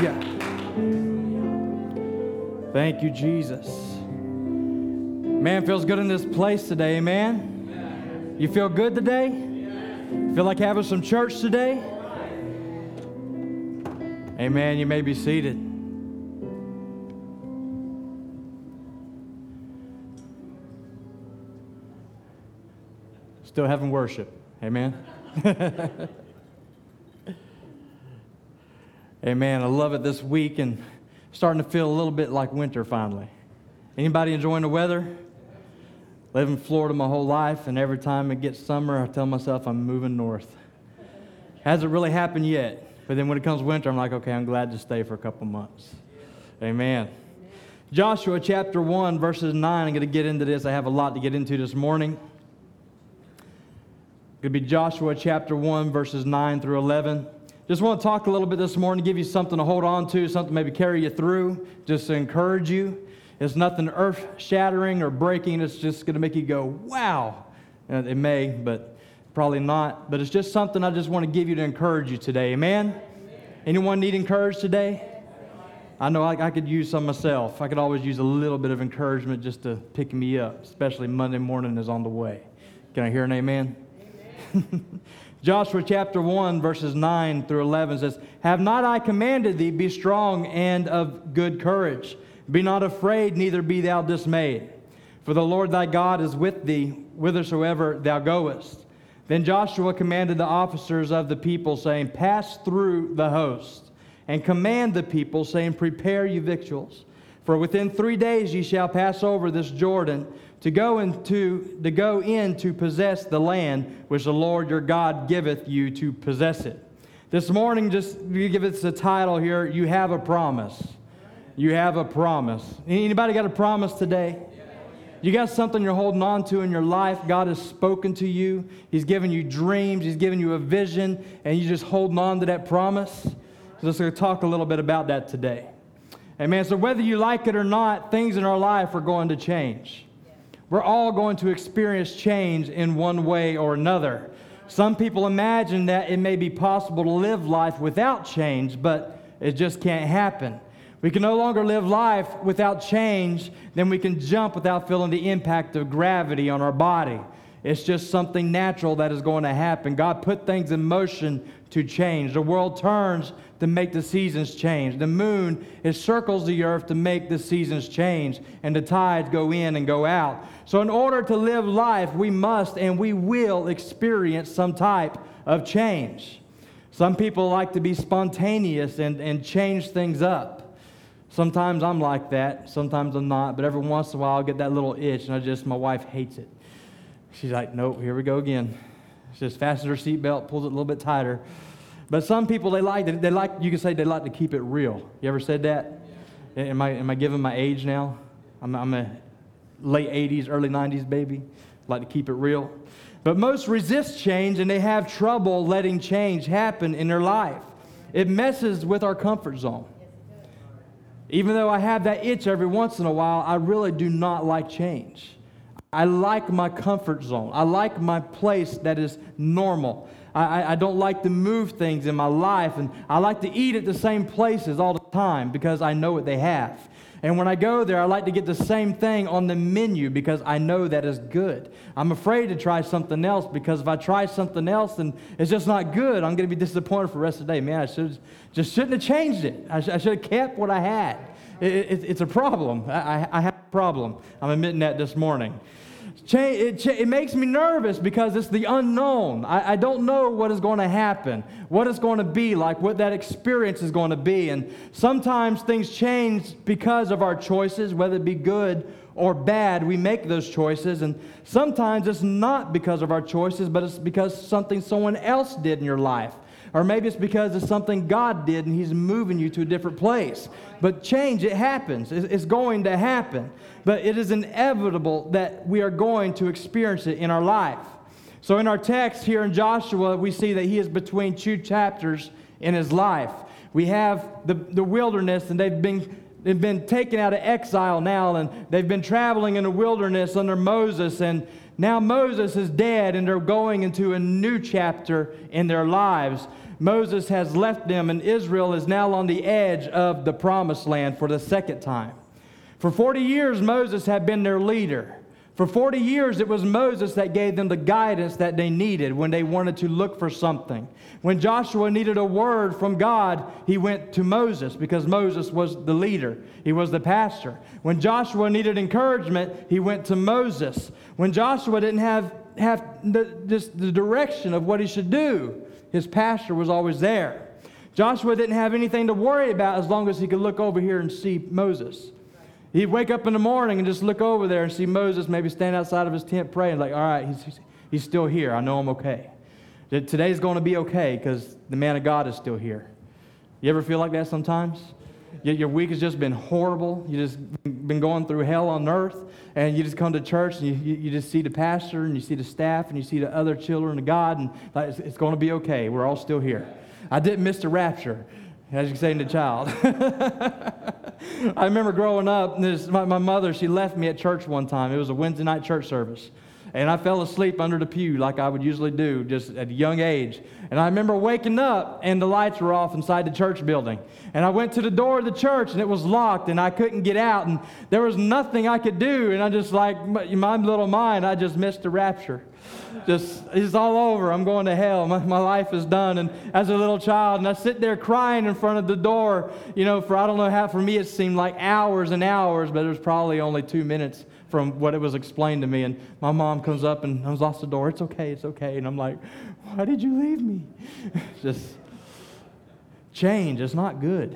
Hallelujah. Thank you, Jesus. Man, feels good in this place today, amen? You feel good today? Feel like having some church today? Amen. You may be seated. Still having worship. Amen. Amen. I love it this week and starting to feel a little bit like winter finally. Anybody enjoying the weather? Live in Florida my whole life, and every time it gets summer, I tell myself I'm moving north. Hasn't really happened yet, but then when it comes winter, I'm like, okay, I'm glad to stay for a couple months. Amen. Joshua chapter 1, verses 9. I'm going to get into this. I have a lot to get into this morning. It's going to be Joshua chapter 1, verses 9 through 11. Just want to talk a little bit this morning, give you something to hold on to, something to maybe carry you through, just to encourage you. It's nothing earth-shattering or breaking. It's just going to make you go, wow. And it may, but probably not. But it's just something I just want to give you to encourage you today. Amen? Amen. Anyone need encouraged today? I know I could use some myself. I could always use a little bit of encouragement just to pick me up, especially Monday morning is on the way. Can I hear an amen? Amen. Joshua chapter 1, verses 9 through 11 says, "Have not I commanded thee, be strong and of good courage? Be not afraid, neither be thou dismayed. For the Lord thy God is with thee, whithersoever thou goest." Then Joshua commanded the officers of the people, saying, "Pass through the host, and command the people, saying, Prepare you victuals. For within 3 days ye shall pass over this Jordan, to go in to possess the land which the Lord your God giveth you to possess it." This morning, just to give it the title here, you have a promise. You have a promise. Anybody got a promise today? You got something you're holding on to in your life. God has spoken to you. He's given you dreams. He's given you a vision, and you're just holding on to that promise. So let's talk a little bit about that today. Amen. So whether you like it or not, things in our life are going to change. We're all going to experience change in one way or another. Some people imagine that it may be possible to live life without change, but it just can't happen. We can no longer live life without change, then we can jump without feeling the impact of gravity on our body. It's just something natural that is going to happen. God put things in motion to change. The world turns to make the seasons change. The moon, it circles the earth to make the seasons change, and the tides go in and go out. So in order to live life, we must and we will experience some type of change. Some people like to be spontaneous and change things up. Sometimes I'm like that, sometimes I'm not, but every once in a while I'll get that little itch, and my wife hates it. She's like, nope, here we go again. She just fastens her seatbelt, pulls it a little bit tighter. But some people, you can say they like to keep it real. You ever said that? Yeah. Am I giving my age now? I'm a late 80s, early 90s baby. Like to keep it real. But most resist change, and they have trouble letting change happen in their life. It messes with our comfort zone. Even though I have that itch every once in a while, I really do not like change. I like my comfort zone. I like my place that is normal. I don't like to move things in my life, and I like to eat at the same places all the time because I know what they have. And when I go there, I like to get the same thing on the menu because I know that is good. I'm afraid to try something else because if I try something else and it's just not good, I'm going to be disappointed for the rest of the day. Man, I shouldn't have changed it. I should have kept what I had. It's a problem. I have a problem. I'm admitting that this morning. It makes me nervous because it's the unknown. I don't know what is going to happen, what it's going to be like, what that experience is going to be. And sometimes things change because of our choices, whether it be good or bad. We make those choices. And sometimes it's not because of our choices, but it's because something someone else did in your life. Or maybe it's because it's something God did and He's moving you to a different place. But change, it happens. It's going to happen. But it is inevitable that we are going to experience it in our life. So in our text here in Joshua, we see that he is between two chapters in his life. We have the wilderness, and they've been taken out of exile now, and they've been traveling in the wilderness under Moses, and now Moses is dead, and they're going into a new chapter in their lives. Moses has left them, and Israel is now on the edge of the promised land for the second time. For 40 years, Moses had been their leader. For 40 years, it was Moses that gave them the guidance that they needed when they wanted to look for something. When Joshua needed a word from God, he went to Moses because Moses was the leader. He was the pastor. When Joshua needed encouragement, he went to Moses. When Joshua didn't have the direction of what he should do, his pastor was always there. Joshua didn't have anything to worry about as long as he could look over here and see Moses. He'd wake up in the morning and just look over there and see Moses maybe stand outside of his tent praying, like, all right, he's still here. I know I'm okay. Today's going to be okay because the man of God is still here. You ever feel like that sometimes? Your week has just been horrible. You just been going through hell on earth, and you just come to church and you just see the pastor and you see the staff and you see the other children of God, and like, it's going to be okay. We're all still here. I didn't miss the rapture, as you say in the child. I remember growing up, my mother, she left me at church one time. It was a Wednesday night church service. And I fell asleep under the pew like I would usually do, just at a young age. And I remember waking up, and the lights were off inside the church building. And I went to the door of the church, and it was locked, and I couldn't get out. And there was nothing I could do. And I just like, my little mind, I just missed the rapture. It's all over. I'm going to hell. My life is done. And as a little child, and I sit there crying in front of the door, for I don't know how, for me it seemed like hours and hours, but it was probably only 2 minutes from what it was explained to me. And my mom comes up and unlocks the door. It's okay. And I'm like, why did you leave me? Just change. It's not good.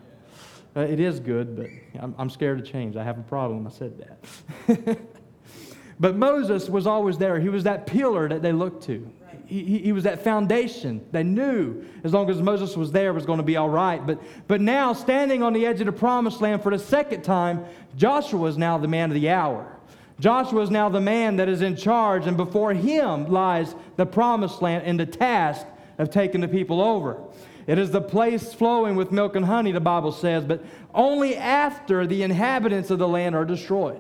It is good, but I'm scared of change. I have a problem. I said that. But Moses was always there. He was that pillar that they looked to. He was that foundation. They knew as long as Moses was there, it was going to be all right. But now, standing on the edge of the promised land for the second time, Joshua is now the man of the hour. Joshua is now the man that is in charge, and before him lies the promised land and the task of taking the people over. It is the place flowing with milk and honey, the Bible says, but only after the inhabitants of the land are destroyed.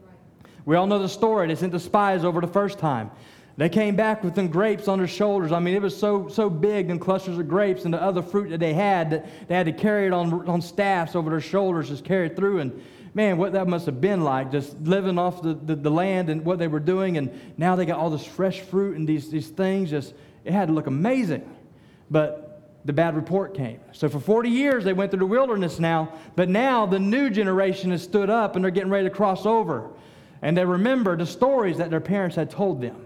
We all know the story. They sent the spies over the first time. They came back with them grapes on their shoulders. I mean, it was so big, and clusters of grapes and the other fruit that they had, that they had to carry it on staffs over their shoulders, just carry it through. And man, what that must have been like, just living off the land and what they were doing. And now they got all this fresh fruit and these things. It had to look amazing. But the bad report came. So for 40 years, they went through the wilderness now. But now the new generation has stood up, and they're getting ready to cross over. And they remember the stories that their parents had told them.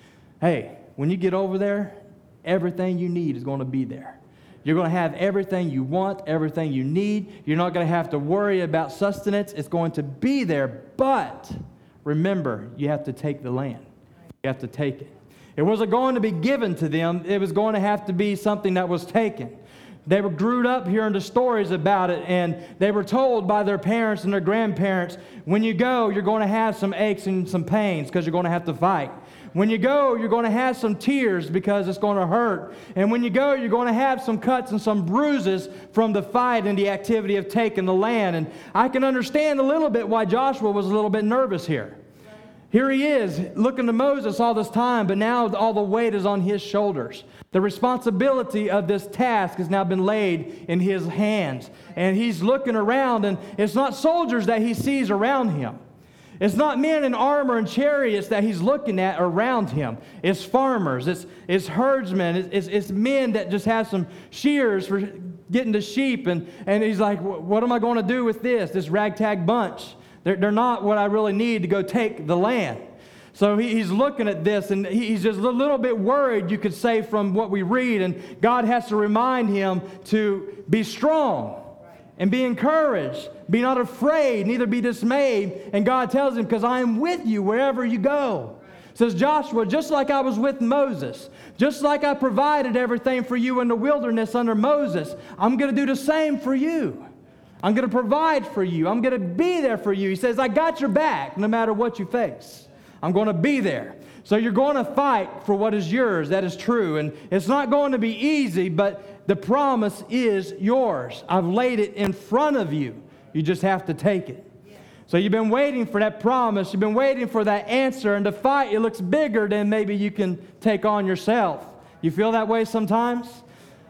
Hey, when you get over there, everything you need is going to be there. You're going to have everything you want, everything you need. You're not going to have to worry about sustenance. It's going to be there. But remember, you have to take the land. You have to take it. It wasn't going to be given to them. It was going to have to be something that was taken. They were grew up hearing the stories about it, and they were told by their parents and their grandparents, when you go, you're going to have some aches and some pains because you're going to have to fight. When you go, you're going to have some tears because it's going to hurt. And when you go, you're going to have some cuts and some bruises from the fight and the activity of taking the land. And I can understand a little bit why Joshua was a little bit nervous here. Here he is, looking to Moses all this time, but now all the weight is on his shoulders. The responsibility of this task has now been laid in his hands. And he's looking around, and it's not soldiers that he sees around him. It's not men in armor and chariots that he's looking at around him. It's farmers, it's herdsmen, it's men that just have some shears for getting the sheep. And he's like, what am I going to do with this ragtag bunch? They're not what I really need to go take the land. So he's looking at this, and he's just a little bit worried, you could say, from what we read. And God has to remind him to be strong and be encouraged. Be not afraid, neither be dismayed. And God tells him, because I am with you wherever you go. Says Joshua, just like I was with Moses, just like I provided everything for you in the wilderness under Moses, I'm going to do the same for you. I'm going to provide for you. I'm going to be there for you. He says, I got your back no matter what you face. I'm going to be there. So you're going to fight for what is yours. That is true. And it's not going to be easy, but the promise is yours. I've laid it in front of you. You just have to take it. So you've been waiting for that promise. You've been waiting for that answer. And the fight, it looks bigger than maybe you can take on yourself. You feel that way sometimes?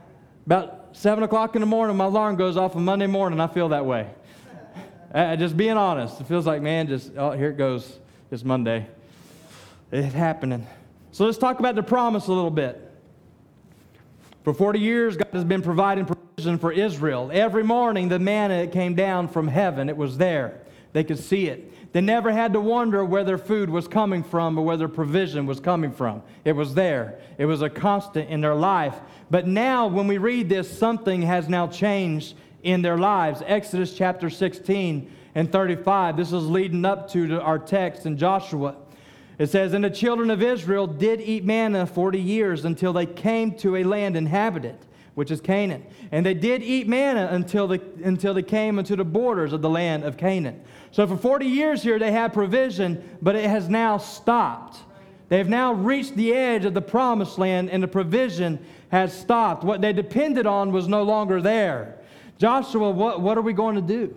About 7 o'clock in the morning, my alarm goes off on Monday morning. I feel that way. Just being honest. It feels like, man, here it goes. It's Monday. It's happening. So let's talk about the promise a little bit. For 40 years, God has been providing provision for Israel. Every morning, the manna came down from heaven. It was there. They could see it. They never had to wonder where their food was coming from or where their provision was coming from. It was there. It was a constant in their life. But now, when we read this, something has now changed in their lives. Exodus chapter 16 and 35. This is leading up to our text in Joshua. It says, "And the children of Israel did eat manna 40 years until they came to a land inhabited, which is Canaan. And they did eat manna until they came into the borders of the land of Canaan." So for 40 years here, they had provision, but it has now stopped. They have now reached the edge of the promised land, and the provision has stopped. What they depended on was no longer there. Joshua, what are we going to do?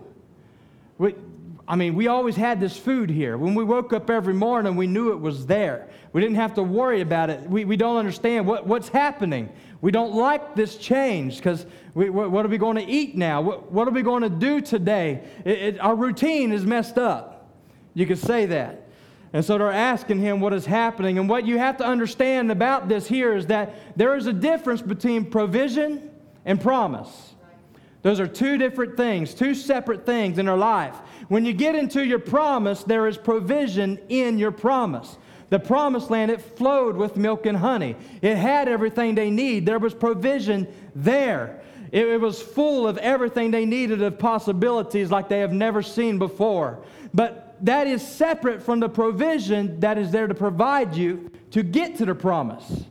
We always had this food here. When we woke up every morning, we knew it was there. We didn't have to worry about it. We don't understand what's happening. We don't like this change because what are we going to eat now? What are we going to do today? Our routine is messed up. You could say that. And so they're asking him what is happening. And what you have to understand about this here is that there is a difference between provision and promise. Those are two different things, two separate things in our life. When you get into your promise, there is provision in your promise. The promised land, it flowed with milk and honey. It had everything they need. There was provision there. It was full of everything they needed of possibilities like they have never seen before. But that is separate from the provision that is there to provide you to get to the promise.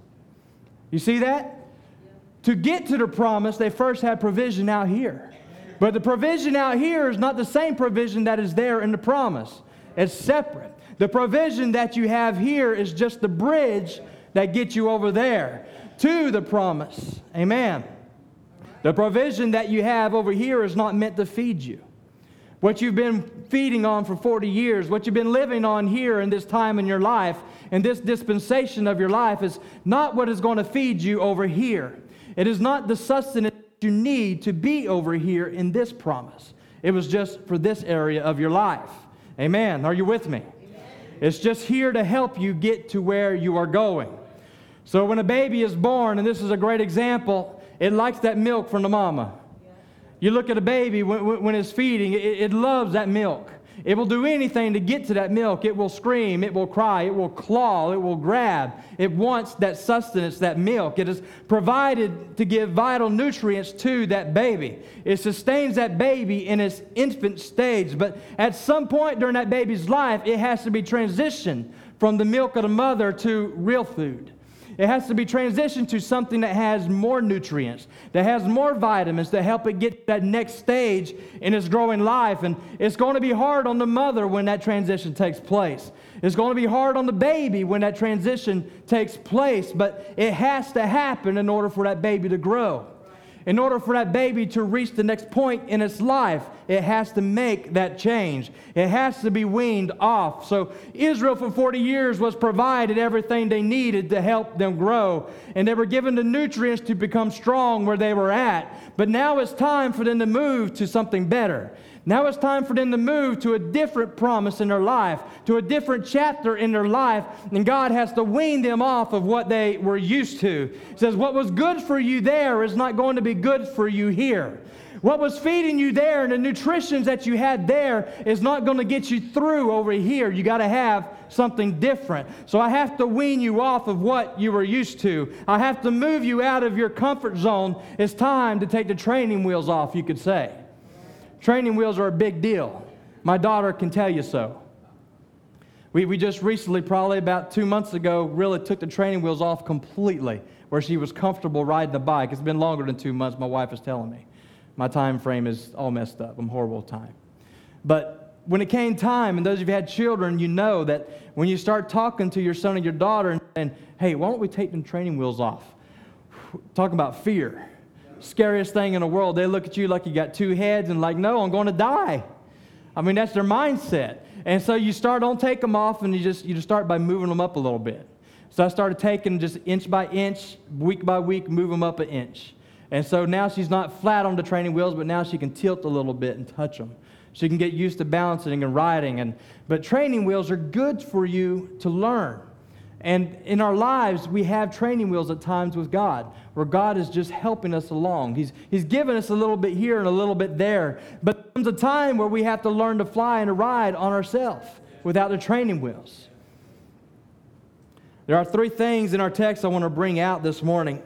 You see that? To get to the promise, they first had provision out here. But the provision out here is not the same provision that is there in the promise. It's separate. The provision that you have here is just the bridge that gets you over there to the promise. Amen. The provision that you have over here is not meant to feed you. What you've been feeding on for 40 years, what you've been living on here in this time in your life, in this dispensation of your life, is not what is going to feed you over here. It is not the sustenance you need to be over here in this promise. It was just for this area of your life. Amen. Are you with me? Amen. It's just here to help you get to where you are going. So when a baby is born, and this is a great example, it likes that milk from the mama. You look at a baby when it's feeding, it loves that milk. It will do anything to get to that milk. It will scream, it will cry, it will claw, it will grab. It wants that sustenance, that milk. It is provided to give vital nutrients to that baby. It sustains that baby in its infant stage. But at some point during that baby's life, it has to be transitioned from the milk of the mother to real food. It has to be transitioned to something that has more nutrients, that has more vitamins to help it get to that next stage in its growing life. And it's going to be hard on the mother when that transition takes place. It's going to be hard on the baby when that transition takes place, but it has to happen in order for that baby to grow. In order for that baby to reach the next point in its life, it has to make that change. It has to be weaned off. So Israel for 40 years was provided everything they needed to help them grow. And they were given the nutrients to become strong where they were at. But now it's time for them to move to something better. Now it's time for them to move to a different promise in their life, to a different chapter in their life, and God has to wean them off of what they were used to. He says, what was good for you there is not going to be good for you here. What was feeding you there and the nutrition that you had there is not going to get you through over here. You got to have something different. So I have to wean you off of what you were used to. I have to move you out of your comfort zone. It's time to take the training wheels off, you could say. Training wheels are a big deal. My daughter can tell you so. We just recently, probably about 2 months ago, really took the training wheels off completely, where she was comfortable riding the bike. It's been longer than 2 months, my wife is telling me. My time frame is all messed up. I'm horrible at time. But when it came time, and those of you who had children, you know that when you start talking to your son or your daughter and saying, hey, why don't we take them training wheels off? Talking about fear. Scariest thing in the world. They look at you like you got two heads and like, no, I'm going to die. I mean, that's their mindset. And so you don't take them off, and you just start by moving them up a little bit. So I started taking just inch by inch, week by week, move them up an inch. And so now she's not flat on the training wheels, but now she can tilt a little bit and touch them. She can get used to balancing and riding. But training wheels are good for you to learn. And in our lives, we have training wheels at times with God, where God is just helping us along. He's given us a little bit here and a little bit there. But there comes a time where we have to learn to fly and to ride on ourselves without the training wheels. There are 3 things in our text I want to bring out this morning.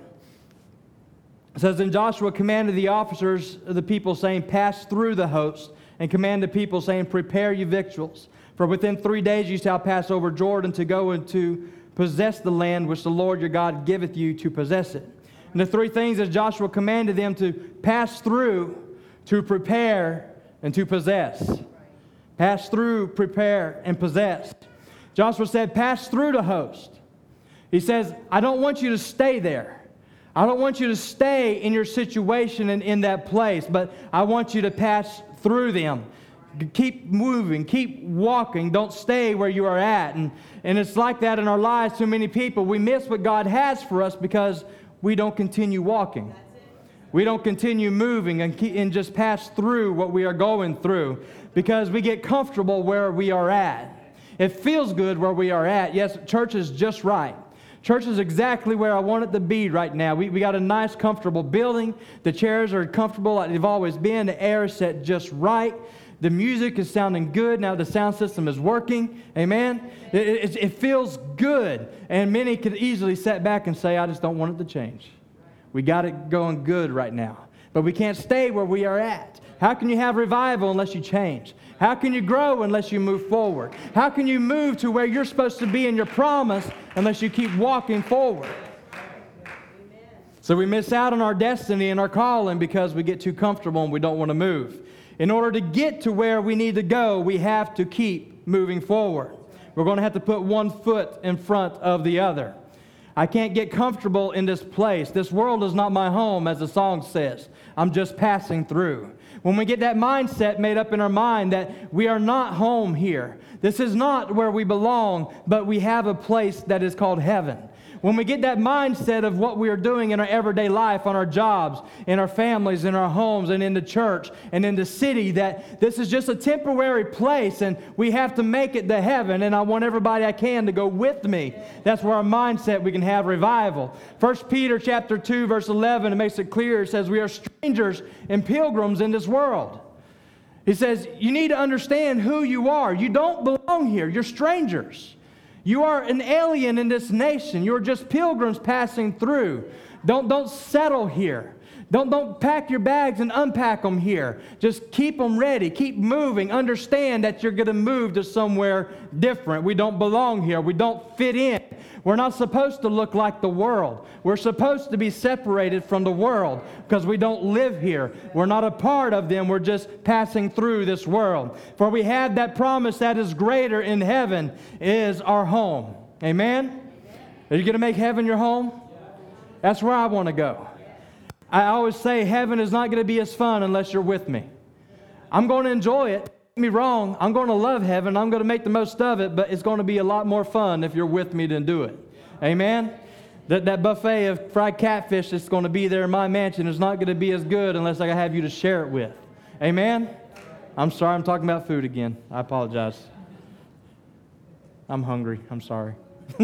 It says, "And Joshua commanded the officers of the people, saying, Pass through the host, and command the people, saying, Prepare you victuals. For within 3 days you shall pass over Jordan to go and to possess the land which the Lord your God giveth you to possess it." And the 3 things that Joshua commanded them to pass through, to prepare, and to possess. Pass through, prepare, and possess. Joshua said, pass through the host. He says, I don't want you to stay there. I don't want you to stay in your situation and in that place, but I want you to pass through them. Keep moving, keep walking. Don't stay where you are at. And it's like that in our lives. Too many people, we miss what God has for us because we don't continue walking. We don't continue moving and just pass through what we are going through because we get comfortable where we are at. It feels good where we are at. Yes, church is just right. Church is exactly where I want it to be right now. We got a nice, comfortable building. The chairs are comfortable like they've always been. The air is set just right. The music is sounding good. Now the sound system is working. Amen? It feels good. And many could easily sit back and say, I just don't want it to change. We got it going good right now. But we can't stay where we are at. How can you have revival unless you change? How can you grow unless you move forward? How can you move to where you're supposed to be in your promise unless you keep walking forward? So we miss out on our destiny and our calling because we get too comfortable and we don't want to move. In order to get to where we need to go, we have to keep moving forward. We're going to have to put one foot in front of the other. I can't get comfortable in this place. This world is not my home, as the song says. I'm just passing through. When we get that mindset made up in our mind that we are not home here, this is not where we belong, but we have a place that is called heaven. When we get that mindset of what we are doing in our everyday life, on our jobs, in our families, in our homes, and in the church, and in the city, that this is just a temporary place, and we have to make it to heaven, and I want everybody I can to go with me. That's where our mindset, we can have revival. 1 Peter chapter 2, verse 11, it makes it clear. It says, we are strangers and pilgrims in this world. He says, you need to understand who you are. You don't belong here. You're strangers. You are an alien in this nation. You're just pilgrims passing through. Don't settle here. Don't pack your bags and unpack them here. Just keep them ready. Keep moving. Understand that you're going to move to somewhere different. We don't belong here. We don't fit in. We're not supposed to look like the world. We're supposed to be separated from the world because we don't live here. We're not a part of them. We're just passing through this world. For we have that promise that is greater in heaven is our home. Amen? Are you going to make heaven your home? That's where I want to go. I always say heaven is not going to be as fun unless you're with me. I'm going to enjoy it. Don't get me wrong. I'm going to love heaven. I'm going to make the most of it, but it's going to be a lot more fun if you're with me to do it. Amen? That buffet of fried catfish that's going to be there in my mansion is not going to be as good unless I have you to share it with. Amen? I'm sorry. I'm talking about food again. I apologize. I'm hungry. I'm sorry.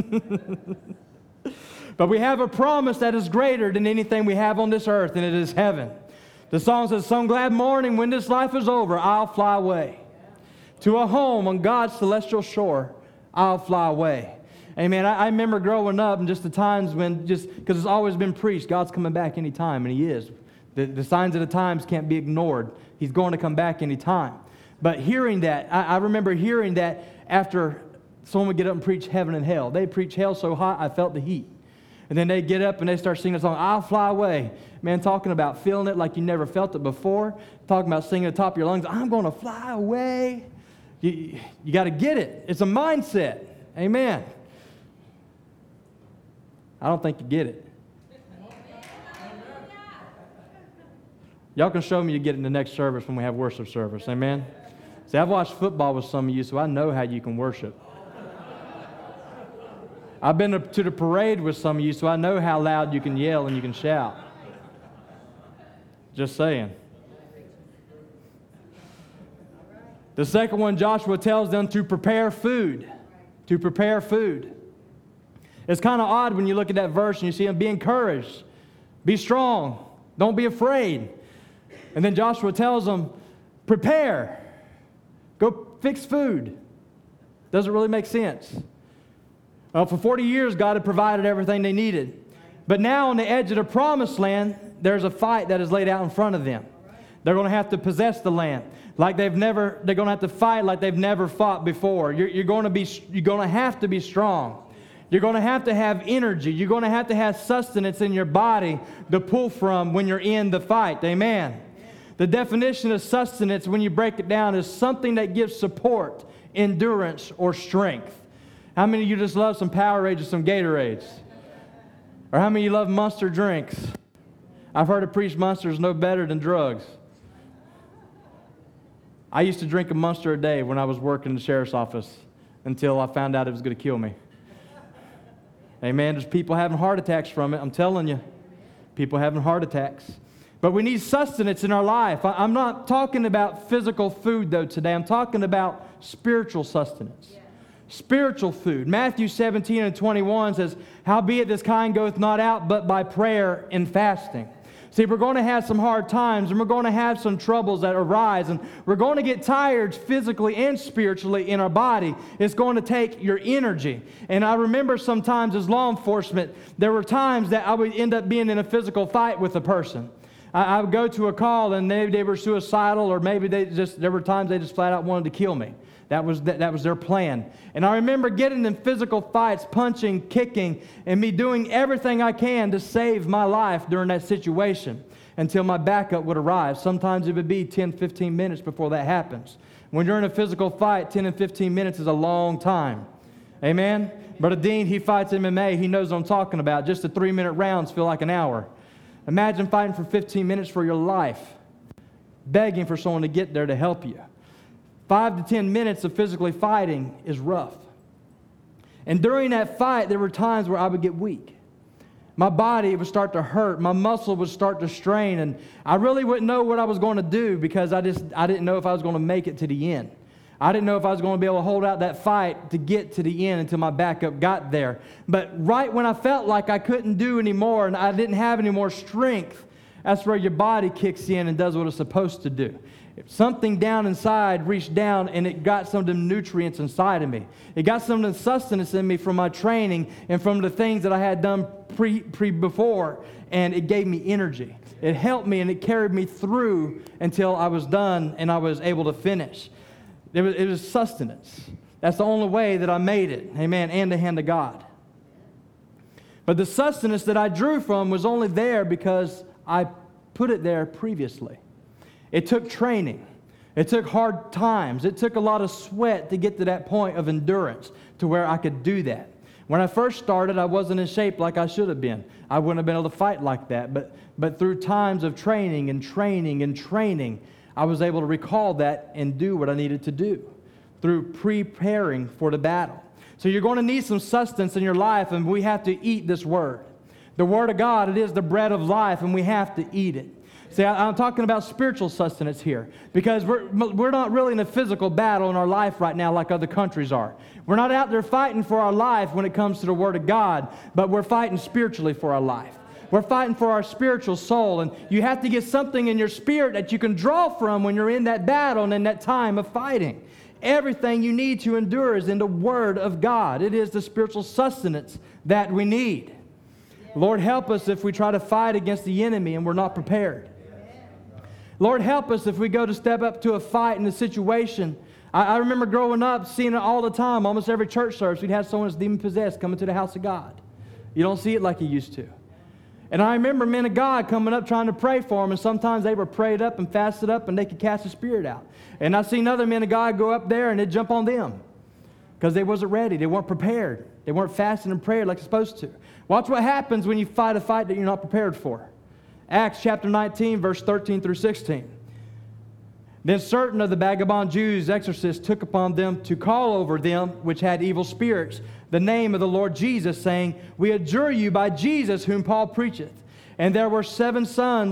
But we have a promise that is greater than anything we have on this earth, and it is heaven. The song says, some glad morning when this life is over, I'll fly away. To a home on God's celestial shore, I'll fly away. Amen. I remember growing up and just the times when, just because it's always been preached, God's coming back anytime, and He is. The signs of the times can't be ignored. He's going to come back anytime. But hearing that, I remember hearing that after someone would get up and preach heaven and hell. They'd preach hell so hot, I felt the heat. And then they get up and they start singing a song, I'll fly away. Man, talking about feeling it like you never felt it before. Talking about singing at the top of your lungs, I'm going to fly away. You got to get it. It's a mindset. Amen. I don't think you get it. Y'all can show me you get it in the next service when we have worship service. Amen. See, I've watched football with some of you, so I know how you can worship. I've been to the parade with some of you, so I know how loud you can yell and you can shout. Just saying. The second one, Joshua tells them to prepare food. To prepare food. It's kind of odd when you look at that verse and you see them, be encouraged, be strong, don't be afraid. And then Joshua tells them, prepare, go fix food. Doesn't really make sense. Well, for 40 years, God had provided everything they needed. But now on the edge of the promised land, there's a fight that is laid out in front of them. They're going to have to possess the land they're going to have to fight like they've never fought before. You're going to have to be strong. You're going to have energy. You're going to have sustenance in your body to pull from when you're in the fight. Amen. The definition of sustenance, when you break it down, is something that gives support, endurance, or strength. How many of you just love some Powerade or some Gatorades? Or how many of you love Monster drinks? I've heard it preached Monster is no better than drugs. I used to drink a Monster a day when I was working in the sheriff's office until I found out it was going to kill me. Amen. There's people having heart attacks from it. I'm telling you. People having heart attacks. But we need sustenance in our life. I'm not talking about physical food, though, today. I'm talking about spiritual sustenance. Yeah. Spiritual food. Matthew 17:21 says, howbeit this kind goeth not out but by prayer and fasting. See, we're going to have some hard times, and we're going to have some troubles that arise, and we're going to get tired physically and spiritually in our body. It's going to take your energy. And I remember sometimes as law enforcement, there were times that I would end up being in a physical fight with a person. I would go to a call, and maybe they were suicidal, or maybe there were times they just flat out wanted to kill me. That was their plan. And I remember getting in physical fights, punching, kicking, and me doing everything I can to save my life during that situation until my backup would arrive. Sometimes it would be 10, 15 minutes before that happens. When you're in a physical fight, 10 and 15 minutes is a long time. Amen? Brother Dean, he fights MMA. He knows what I'm talking about. Just the 3-minute rounds feel like an hour. Imagine fighting for 15 minutes for your life, begging for someone to get there to help you. 5 to 10 minutes of physically fighting is rough. And during that fight, there were times where I would get weak. My body would start to hurt. My muscle would start to strain. And I really wouldn't know what I was going to do because I didn't know if I was going to make it to the end. I didn't know if I was going to be able to hold out that fight to get to the end until my backup got there. But right when I felt like I couldn't do anymore and I didn't have any more strength, that's where your body kicks in and does what it's supposed to do. Something down inside reached down and it got some of the nutrients inside of me. It got some of the sustenance in me from my training and from the things that I had done before, and it gave me energy. It helped me and it carried me through until I was done and I was able to finish. It was sustenance. That's the only way that I made it. Amen. And the hand of God. But the sustenance that I drew from was only there because I put it there previously. It took training. It took hard times. It took a lot of sweat to get to that point of endurance to where I could do that. When I first started, I wasn't in shape like I should have been. I wouldn't have been able to fight like that. But through times of training and training and training, I was able to recall that and do what I needed to do through preparing for the battle. So you're going to need some sustenance in your life, and we have to eat this Word. The Word of God, it is the bread of life, and we have to eat it. See, I'm talking about spiritual sustenance here because we're not really in a physical battle in our life right now like other countries are. We're not out there fighting for our life when it comes to the Word of God, but we're fighting spiritually for our life. We're fighting for our spiritual soul, and you have to get something in your spirit that you can draw from when you're in that battle and in that time of fighting. Everything you need to endure is in the Word of God. It is the spiritual sustenance that we need. Lord, help us if we try to fight against the enemy and we're not prepared. Lord, help us if we go to step up to a fight in a situation. I remember growing up seeing it all the time. Almost every church service, we'd have someone that's demon-possessed coming to the house of God. You don't see it like you used to. And I remember men of God coming up trying to pray for them, and sometimes they were prayed up and fasted up and they could cast the spirit out. And I've seen other men of God go up there and they'd jump on them because they wasn't ready. They weren't prepared. They weren't fasting and praying like they're supposed to. Watch what happens when you fight a fight that you're not prepared for. Acts chapter 19, verse 13 through 16. Then certain of the vagabond Jews, exorcists, took upon them to call over them which had evil spirits the name of the Lord Jesus, saying, We adjure you by Jesus whom Paul preacheth. And there were 7 sons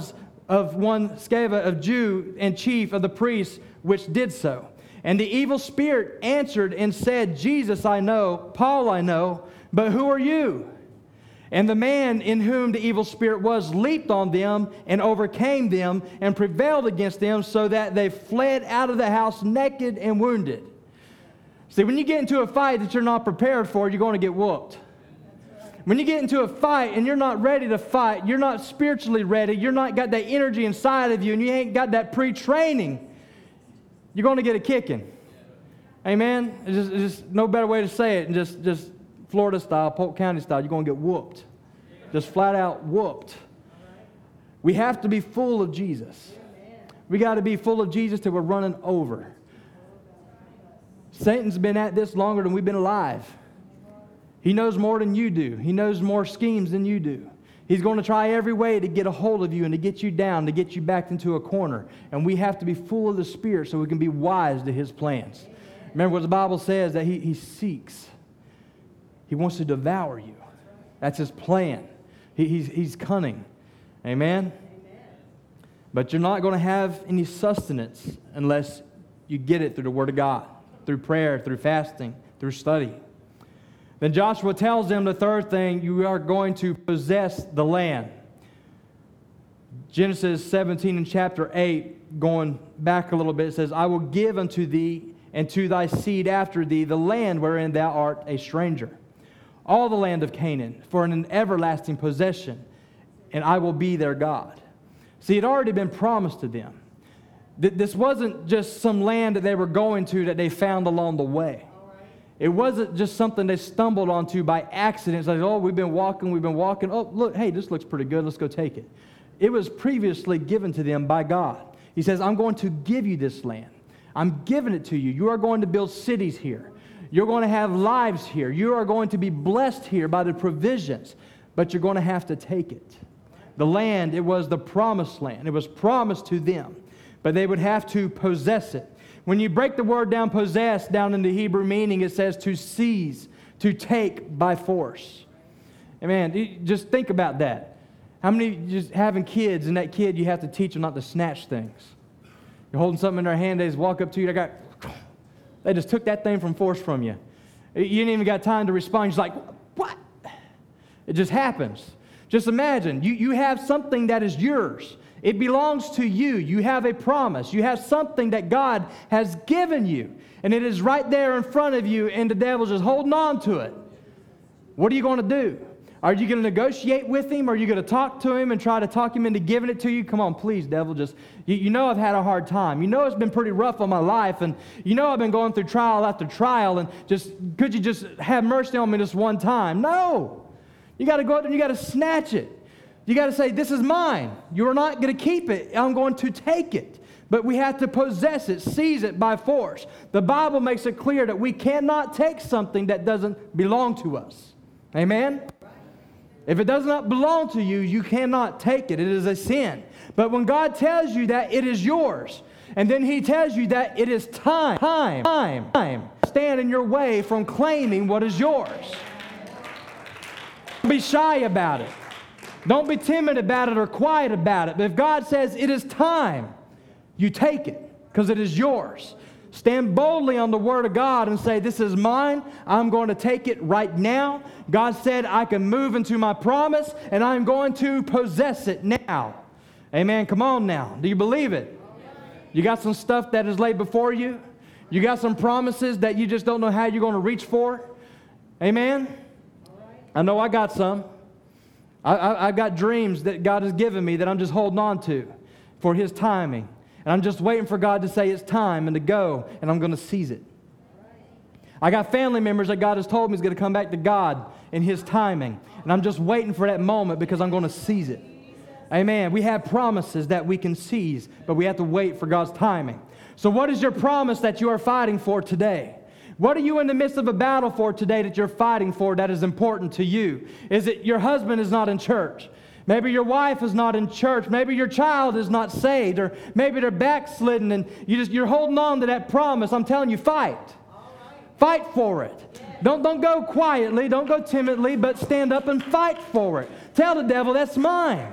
of one Sceva, a Jew and chief of the priests, which did so. And the evil spirit answered and said, Jesus I know, Paul I know, but who are you? And the man in whom the evil spirit was leaped on them and overcame them and prevailed against them, so that they fled out of the house naked and wounded. See, when you get into a fight that you're not prepared for, you're going to get whooped. When you get into a fight and you're not ready to fight, you're not spiritually ready, you're not got that energy inside of you, and you ain't got that pre-training, you're going to get a kicking. Amen? It's just no better way to say it. And just Florida style, Polk County style, you're going to get whooped. Just flat out whooped. We have to be full of Jesus. We got to be full of Jesus till we're running over. Satan's been at this longer than we've been alive. He knows more than you do. He knows more schemes than you do. He's going to try every way to get a hold of you and to get you down, to get you backed into a corner. And we have to be full of the Spirit so we can be wise to His plans. Remember what the Bible says, that He seeks. He wants to devour you. That's His plan. He's cunning. Amen? But you're not going to have any sustenance unless you get it through the Word of God, through prayer, through fasting, through study. Then Joshua tells them the third thing, you are going to possess the land. Genesis 17 and chapter 8, going back a little bit, it says, I will give unto thee and to thy seed after thee the land wherein thou art a stranger, all the land of Canaan, for an everlasting possession, and I will be their God. See, it had already been promised to them. This wasn't just some land that they were going to that they found along the way. It wasn't just something they stumbled onto by accident. It's like, oh, we've been walking. Oh, look, hey, this looks pretty good. Let's go take it. It was previously given to them by God. He says, I'm going to give you this land. I'm giving it to you. You are going to build cities here. You're going to have lives here. You are going to be blessed here by the provisions, but you're going to have to take it. The land, it was the promised land. It was promised to them, but they would have to possess it. When you break the word down, possess, down in the Hebrew meaning, it says to seize, to take by force. And man, just think about that. How many just having kids, and that kid, you have to teach them not to snatch things. You're holding something in their hand, they just walk up to you, they just took that thing from force from you. You didn't even got time to respond. You're like, what? It just happens. Just imagine, you have something that is yours. It belongs to you. You have a promise. You have something that God has given you. And it is right there in front of you, and the devil's just holding on to it. What are you going to do? Are you going to negotiate with him? Are you going to talk to him and try to talk him into giving it to you? Come on, please, devil. Just you know I've had a hard time. You know it's been pretty rough on my life. And you know I've been going through trial after trial. And could you just have mercy on me this one time? No. You got to go out there and you got to snatch it. You got to say, this is mine. You're not going to keep it. I'm going to take it. But we have to possess it, seize it by force. The Bible makes it clear that we cannot take something that doesn't belong to us. Amen? If it does not belong to you, you cannot take it. It is a sin. But when God tells you that it is yours, and then He tells you that it is time, stand in your way from claiming what is yours. Don't be shy about it. Don't be timid about it or quiet about it. But if God says it is time, you take it because it is yours. Stand boldly on the Word of God and say, this is mine. I'm going to take it right now. God said I can move into my promise, and I'm going to possess it now. Amen. Come on now. Do you believe it? You got some stuff that is laid before you. You got some promises that you just don't know how you're going to reach for. Amen. I know I got some. I've got dreams that God has given me that I'm just holding on to for His timing. And I'm just waiting for God to say it's time and to go, and I'm going to seize it. I got family members that God has told me is going to come back to God in His timing. And I'm just waiting for that moment because I'm going to seize it. Amen. We have promises that we can seize, but we have to wait for God's timing. So what is your promise that you are fighting for today? What are you in the midst of a battle for today that you're fighting for that is important to you? Is it your husband is not in church? Maybe your wife is not in church. Maybe your child is not saved. Or maybe they're backslidden and you're holding on to that promise. I'm telling you, fight. Fight for it. Don't go quietly. Don't go timidly, but stand up and fight for it. Tell the devil, that's mine.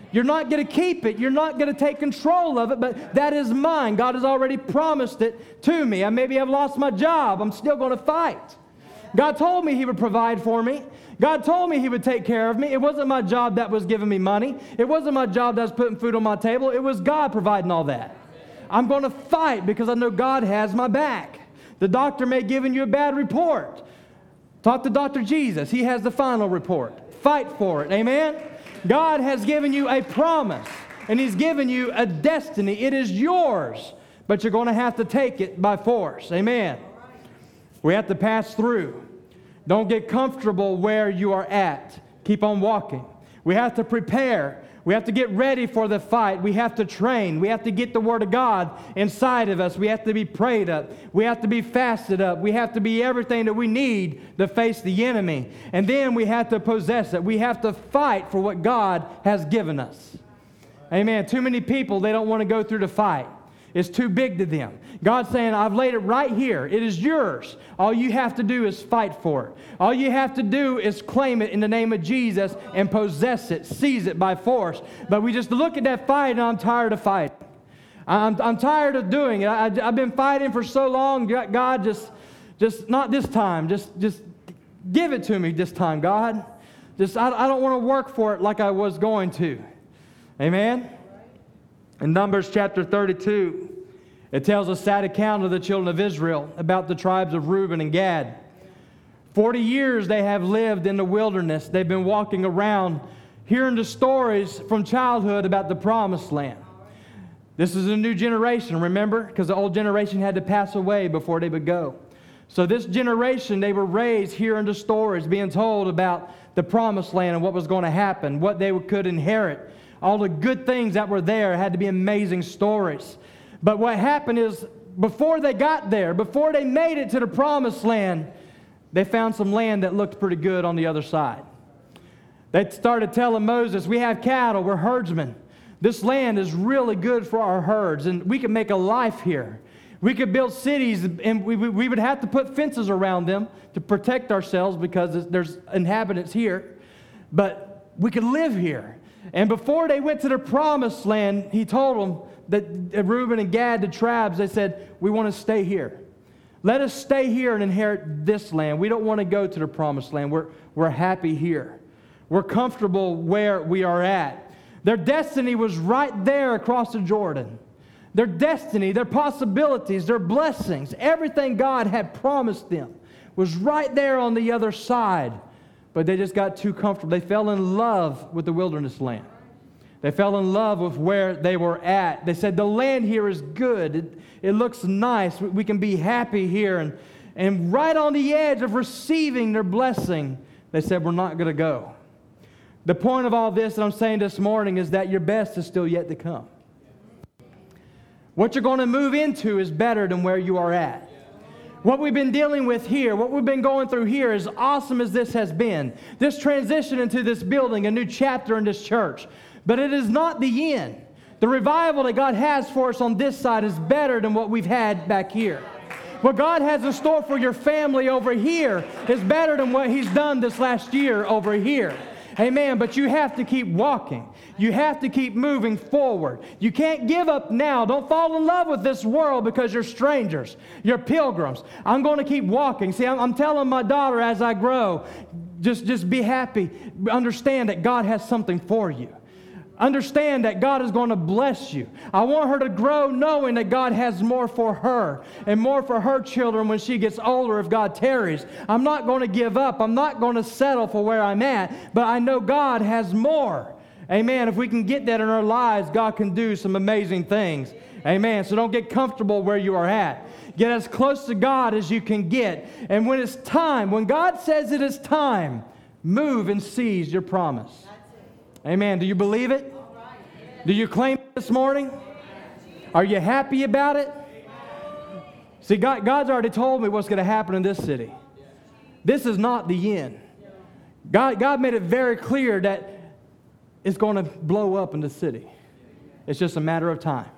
You're not going to keep it. You're not going to take control of it, but that is mine. God has already promised it to me. Maybe I've lost my job. I'm still going to fight. God told me He would provide for me. God told me He would take care of me. It wasn't my job that was giving me money. It wasn't my job that was putting food on my table. It was God providing all that. I'm going to fight because I know God has my back. The doctor may have given you a bad report. Talk to Dr. Jesus. He has the final report. Fight for it. Amen? God has given you a promise, and He's given you a destiny. It is yours, but you're going to have to take it by force. Amen? We have to pass through. Don't get comfortable where you are at. Keep on walking. We have to prepare. We have to get ready for the fight. We have to train. We have to get the Word of God inside of us. We have to be prayed up. We have to be fasted up. We have to be everything that we need to face the enemy. And then we have to possess it. We have to fight for what God has given us. Amen. Too many people, they don't want to go through the fight. It's too big to them. God's saying, I've laid it right here. It is yours. All you have to do is fight for it. All you have to do is claim it in the name of Jesus and possess it, seize it by force. But we just look at that fight and I'm tired of fighting. I'm tired of doing it. I've been fighting for so long. God, just not this time. Just give it to me this time, God. I don't want to work for it like I was going to. Amen? In Numbers chapter 32, it tells a sad account of the children of Israel about the tribes of Reuben and Gad. 40 years they have lived in the wilderness. They've been walking around, hearing the stories from childhood about the promised land. This is a new generation, remember? Because the old generation had to pass away before they would go. So this generation, they were raised hearing the stories, being told about the promised land and what was going to happen, what they could inherit. All the good things that were there had to be amazing stories. But what happened is, before they got there, before they made it to the promised land, they found some land that looked pretty good on the other side. They started telling Moses, we have cattle, we're herdsmen. This land is really good for our herds, and we could make a life here. We could build cities, and we would have to put fences around them to protect ourselves because there's inhabitants here. But we could live here. And before they went to the promised land, He told them, that Reuben and Gad, the tribes, they said, we want to stay here. Let us stay here and inherit this land. We don't want to go to the promised land. We're happy here. We're comfortable where we are at. Their destiny was right there across the Jordan. Their destiny, their possibilities, their blessings, everything God had promised them was right there on the other side. But they just got too comfortable. They fell in love with the wilderness land. They fell in love with where they were at. They said, the land here is good. It looks nice. We can be happy here. And right on the edge of receiving their blessing, they said, we're not going to go. The point of all this that I'm saying this morning is that your best is still yet to come. What you're going to move into is better than where you are at. What we've been dealing with here, what we've been going through here, as awesome as this has been, this transition into this building, a new chapter in this church, but it is not the end. The revival that God has for us on this side is better than what we've had back here. What God has in store for your family over here is better than what He's done this last year over here. Amen. But you have to keep walking. You have to keep moving forward. You can't give up now. Don't fall in love with this world because you're strangers. You're pilgrims. I'm going to keep walking. See, I'm telling my daughter as I grow, just be happy. Understand that God has something for you. Understand that God is going to bless you. I want her to grow knowing that God has more for her and more for her children when she gets older if God tarries. I'm not going to give up. I'm not going to settle for where I'm at, but I know God has more. Amen. If we can get that in our lives, God can do some amazing things. Amen. So don't get comfortable where you are at. Get as close to God as you can get. And when it's time, when God says it is time, move and seize your promise. Amen. Do you believe it? Do you claim it this morning? Are you happy about it? See, God's already told me what's going to happen in this city. This is not the end. God made it very clear that it's going to blow up in the city. It's just a matter of time.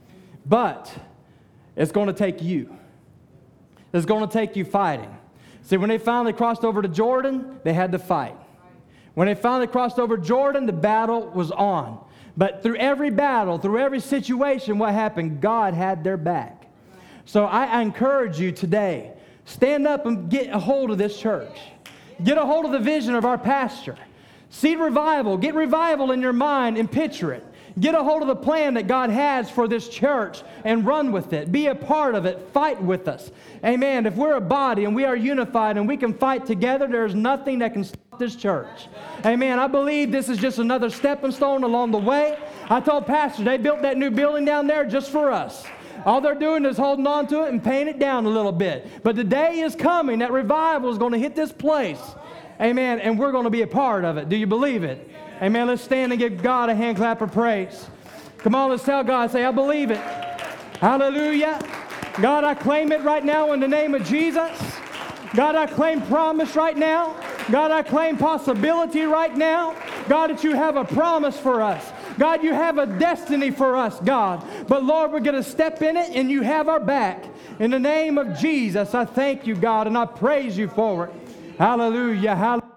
But it's going to take you. It's going to take you fighting. See, when they finally crossed over to Jordan, they had to fight. When they finally crossed over Jordan, the battle was on. But through every battle, through every situation, what happened? God had their back. So I encourage you today, stand up and get a hold of this church. Get a hold of the vision of our pastor. See revival. Get revival in your mind and picture it. Get a hold of the plan that God has for this church and run with it. Be a part of it. Fight with us. Amen. If we're a body and we are unified and we can fight together, there's nothing that can stop this church. Amen. I believe this is just another stepping stone along the way. I told Pastor, they built that new building down there just for us. All they're doing is holding on to it and paying it down a little bit. But the day is coming that revival is going to hit this place. Amen. And we're going to be a part of it. Do you believe it? Amen. Let's stand and give God a hand clap of praise. Come on, let's tell God, say, I believe it. Hallelujah. God, I claim it right now in the name of Jesus. God, I claim promise right now. God, I claim possibility right now. God, that you have a promise for us. God, you have a destiny for us, God. But Lord, we're going to step in it and you have our back. In the name of Jesus, I thank you, God, and I praise you for it. Hallelujah. Hallelujah.